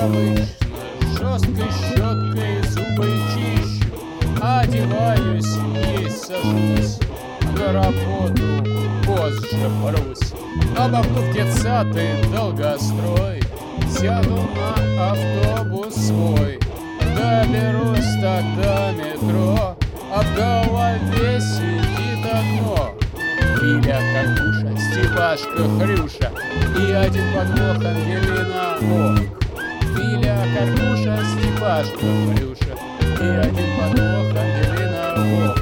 обычно жесткой щеткой зубы чищу, одеваюсь и сажусь на работу, позже брусь. Обогнув детсады долгострой, сяду на автобус свой. Доберусь тогда метро, а в голове сидит одно: Филя, Карпуша, Степашка, Хрюша и один подвох Ангелина Вовк. Филя, Карпуша, Степашка, Хрюша и один подвох Ангелина Вовк.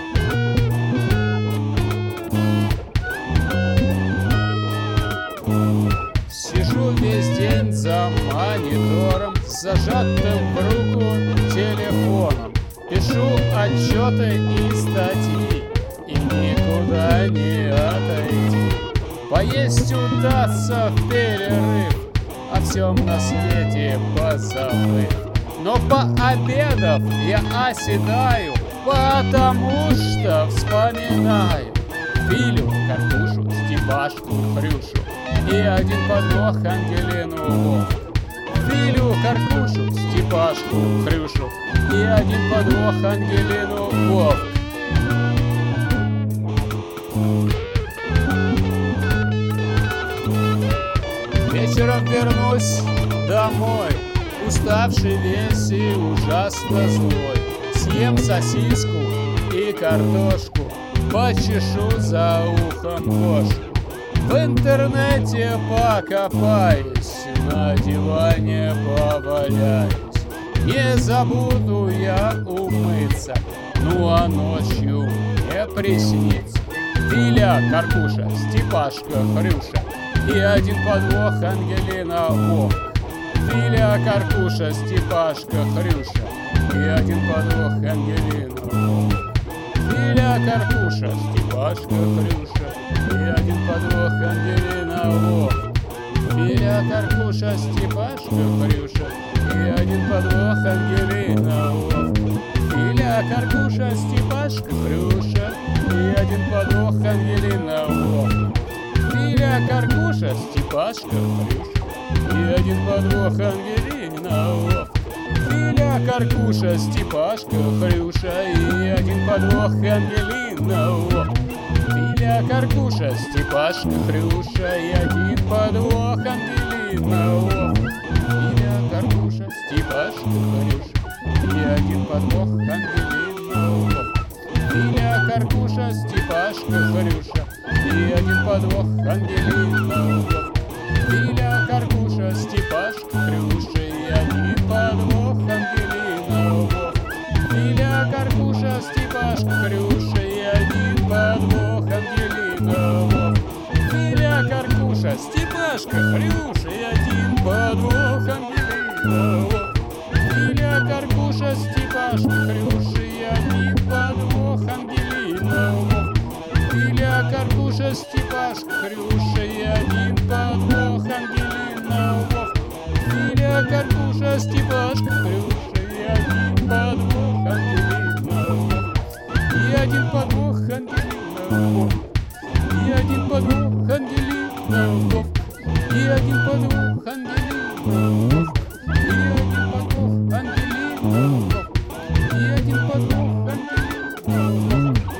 Сижу весь день за монитором, зажатым в руку телефоном. Пишу отчеты и статьи, и никуда не отойти. Поесть удастся в перерыв, о всем на свете позабыв. Но пообедав я оседаю, потому что вспоминаю Филю, Карпушу, Степашку, Хрюшу и один подвох Ангелину Вовк. Филю, Карпушу, Степашку, Хрюшу и один подвох Ангелину Вовк. Вечером вернусь домой, уставший весь и ужасно злой. Съем сосиску и картошку, почешу за ухом кошку. В интернете покопаюсь, на диване поваляюсь. Не забуду я умыться, ну а ночью мне приснится Филя, Карпуша, Степашка, Хрюша и один подвох Ангелина Вовк. Филя, Карпуша, Степашка, Хрюша и один подвох Ангелина Вовк. Филя, Карпуша, Степашка, Хрюша и один подвох Ангелина Вовк. Филя, Карпуша, Степашка, Хрюша и один подвох Ангелина Вовк. Филя, Карпуша, Степашка, Хрюша и один подвох Ангелина Вовк. Филя, Карпуша, Степашка, Хрюша и один подвох Ангелина Вовк. Филя, Карпуша, Степашка, Хрюша и один подвох Ангелина Вовк. Филя, Карпуша, Степашка, Хрюша и один подвох Ангелина Вовк. Филя, Карпуша, Степашка, Хрюша и один подвох Ангелина Вовк. Филя, Карпуша, Степашка, Хрюша и один подвох Ангелина Вовк. Филя, Карпуша, Степашка, Хрюша и один подвох Ангелина Вовк. Филя, Карпуша, Степашка, Хрюша и один подвох Ангелина Вовк. Филя, Карпуша, Степашка, Хрюша и один подвох Ангелина Вовк. Филя, Карпуша, Степашка, Хрюша и один подвох Ангелина Вовк. Филя, Карпуша, Степашка, Хрюша и один подвох Ангелина Вовк. Филя, Карпуша, Степашка, Хрюша и один подвох Ангелина Вовк. И один подвох Ангелина Вовк. И один подвох Ангелина Вовк. И один подвох Ангелина Вовк. И один подвох Ангелина Вовк. И один подвох Ангелина Вовк.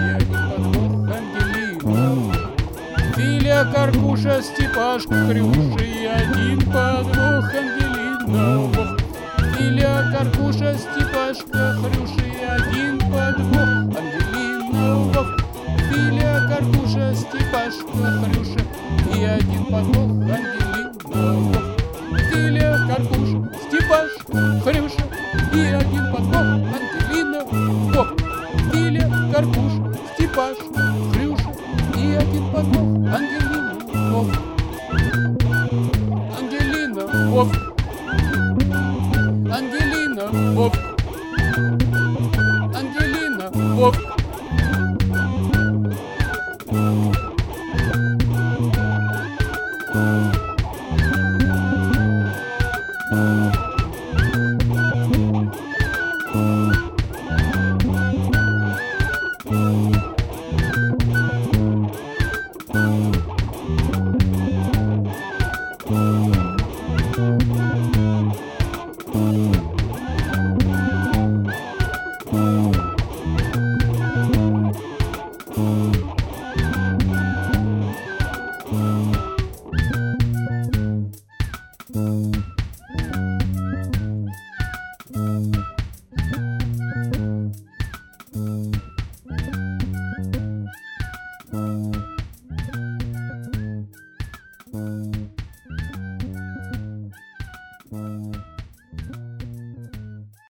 Филя, Карпуша, Степашка, Хрюша и один подвох Ангелина Вовк. Филя, Карпуша, Степашка, Хрюша и один подвох Ангелина Вовк. Филя, Карпуша, Степашка, Хрюша и один подвох Ангелина Вовк. Филя, Карпуша, Степашка, Хрюша и один подвох Ангелина Вовк. Филя, Карпуша, Степашка, Хрюша и один подвох Ангелина Вовк. Ангелина Вовк. Ангелина Вовк. Ангелина Вовк. Вов.